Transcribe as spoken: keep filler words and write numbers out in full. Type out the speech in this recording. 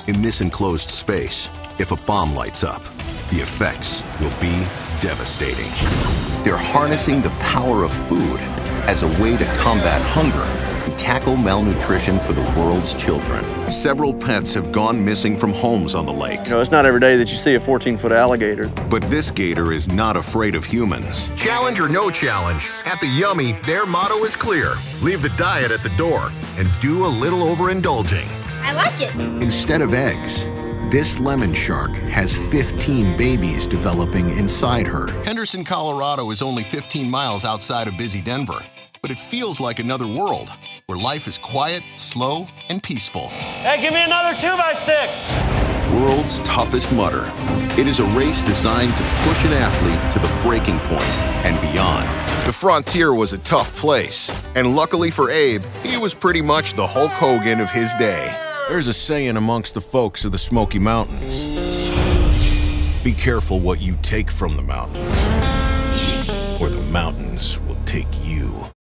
In this enclosed space, if a bomb lights up, the effects will be devastating. They're harnessing the power of food as a way to combat hunger and tackle malnutrition for the world's children. Several pets have gone missing from homes on the lake. You know, it's not every day that you see a fourteen-foot alligator. But this gator is not afraid of humans. Challenge or no challenge, at the Yummy, their motto is clear. Leave the diet at the door and do a little overindulging. I like it. Instead of eggs, this lemon shark has fifteen babies developing inside her. Henderson, Colorado is only fifteen miles outside of busy Denver, but it feels like another world where life is quiet, slow, and peaceful. Hey, give me another two by six. World's toughest mudder. It is a race designed to push an athlete to the breaking point and beyond. The frontier was a tough place, and luckily for Abe, he was pretty much the Hulk Hogan of his day. There's a saying amongst the folks of the Smoky Mountains. Be careful what you take from the mountains, or the mountains will take you.